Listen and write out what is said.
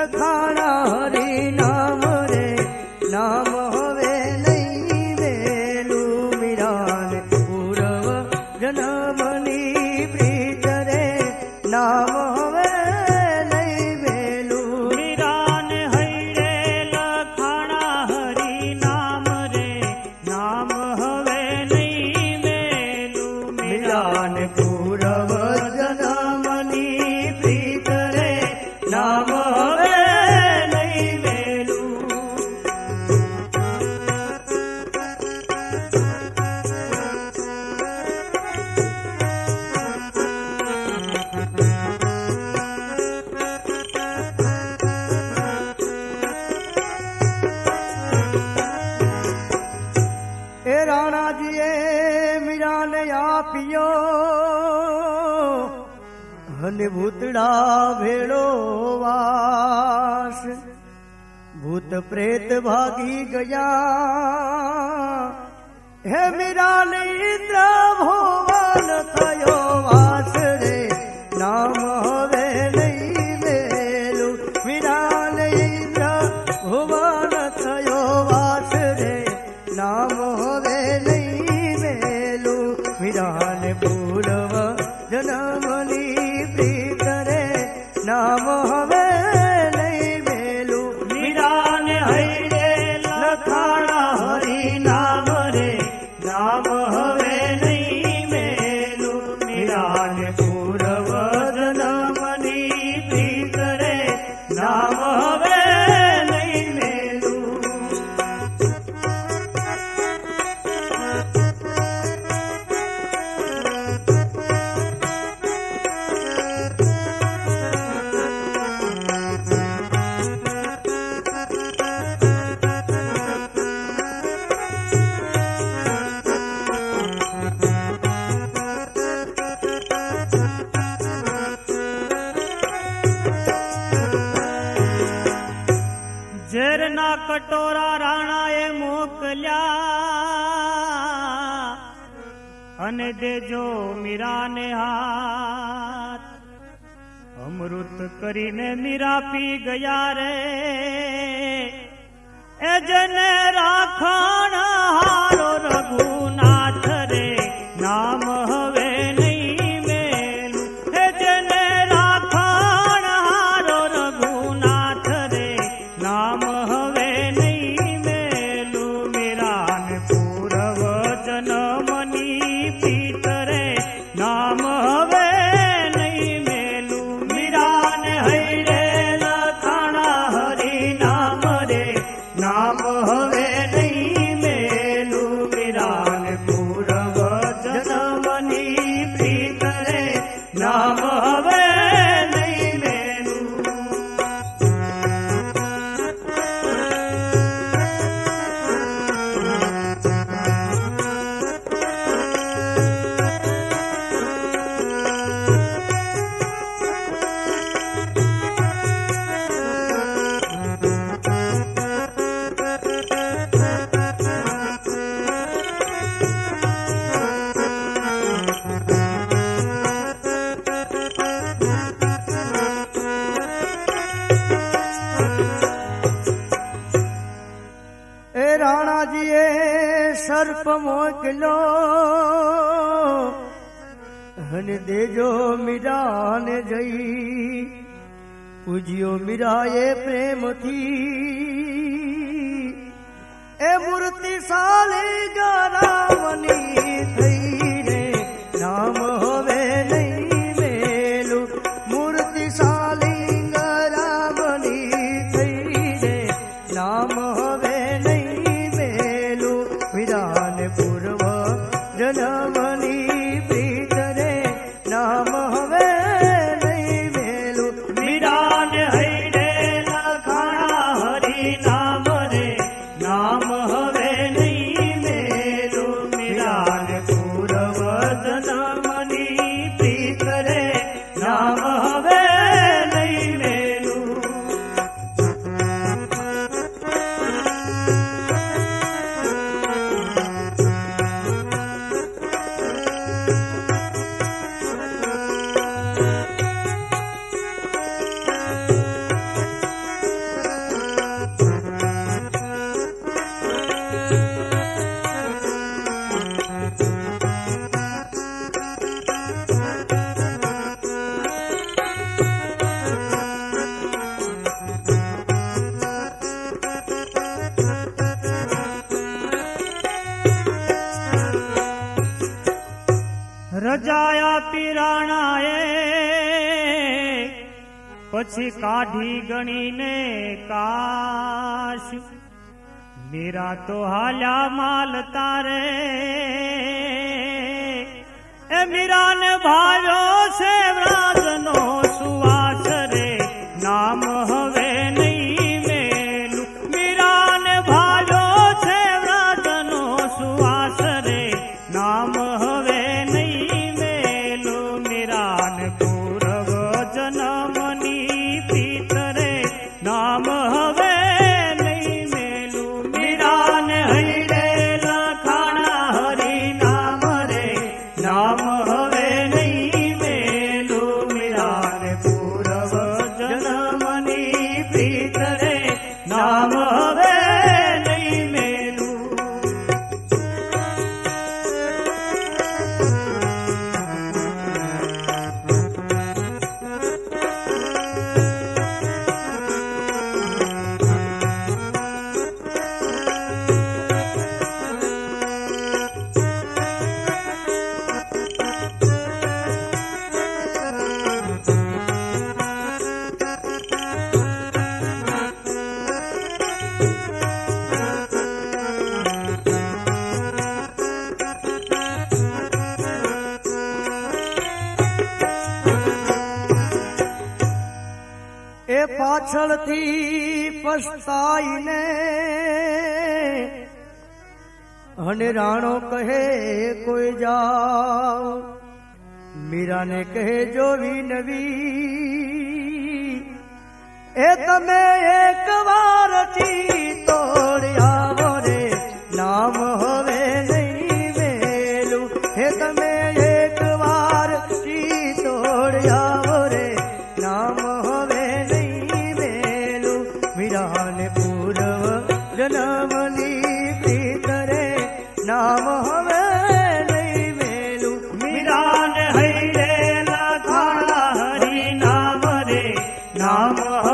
લખાણા હરી નામ રે નામ હવે નહીં વેલું મીરાને પૂર્વ જન્મની પ્રીત રે નામ હવે નહીં વેલું મીરાને હૈરે લખાણા હરી નામ રે નામ હવે નહીં વેલું મીરાને પૂર્વ જન્મની પ્રીત રે નામ હવે નહીં વેલું એ રાણાજીએ મીરાને આપ્યો અને ભૂતડા ભેળો વાસ ભૂત પ્રેત ભાગી ગયા હે મીરાને ઇન્દ્ર ભુવન થયો વાસ રે નામ હવે નહીં વેલું મીરાને ઇન્દ્ર ભુવન થયો વાસ રે નામ હવે નહીં વેલું મીરાને પૂર્વ જન્મની પ્રીત રે નામ હવે નહીં વેલું મીરાને હૈરે લખાણા હરી નામ રે નામ હવે નહીં વેલું મીરાને પૂર્વ જન્મની પ્રીત રે નામ હવે નહીં વેલું ઝેરના કટોરા રાણાએ મોકલ્યા અને દેજો મીરાને હાથ અમૃત કરીને મીરા પી ગયા રે એ જને રાખાણ હારો રઘુનાથ રે નામ હવે નહીં મેલું એ જને રાખાણ હારો રઘુનાથ રે નામ હવે નહીં મેલું મીરાને પૂર્વ જન્મની પ્રીત રે નામ હવે નહીં મેલું મીરાને હૈરે લખાણા હરી નામ રે નામ હવે નહીં મેલું મીરાને પૂર્વ જન્મની પ્રીત રે નામ હવે નહીં મેલું એ રાણાજીએ સર્પ મોકલો અને દેજો મીરાને જઈ પૂજ્યો મીરાએ પ્રેમથી એ મૂર્તિ સાલી ગરામની થઈ રે નામ હવે નહીં વેલું મૂર્તિ સાલી ગરામની થઈ રે નામ હવે નહીં વેલું મીરાને પૂર્વ જન્મની પ્રીત રે નામ હવે નહીં વેલું મીરાને હૈરે લખાણા હરી નામ રે નામ હવે નહીં મેલું મીરાને પૂર્વ જન્મની પ્રીત રે નામ હવે નહીં મેલું પીરાણાએ પછી કાઢી ગણીને કાશ મીરા તો હાલ્યા માલ તારે એ મીરાને ભાવ્યો છે વ્રાજનો સુવાસ રે નામ હવે નહીં મેલું મીરાને ભાવ્યો છે વ્રાજનો સુવાસ રે નામ હવે નહીં મેલું મીરાને પૂર્વ જન્મની પ્રીત રે નામ હવે નહીં મેલું મીરાને હૈડે લખાણા હરી નામ રે નામ હવે નહીં મેલું મીરાને પૂર્વ જન્મની પ્રીત રે નામ હવે નહીં મેલું એ પાછળથી પસ્તાઈને અને રાણો કહે કોઈ જાઓ મીરાને કહે જોવી નવી એ તમે એક વાર તોડ આવો રે નામ હવે નહીં મેલું હે તમે એક વાર તોડ આવો રે નામ હવે નહીં મેલું મીરાને પૂર્વ જન્મની પ્રીત રે નામ હવે નહીં મેલું મીરાને હૈડે લખાણા હરી નામ રે નામ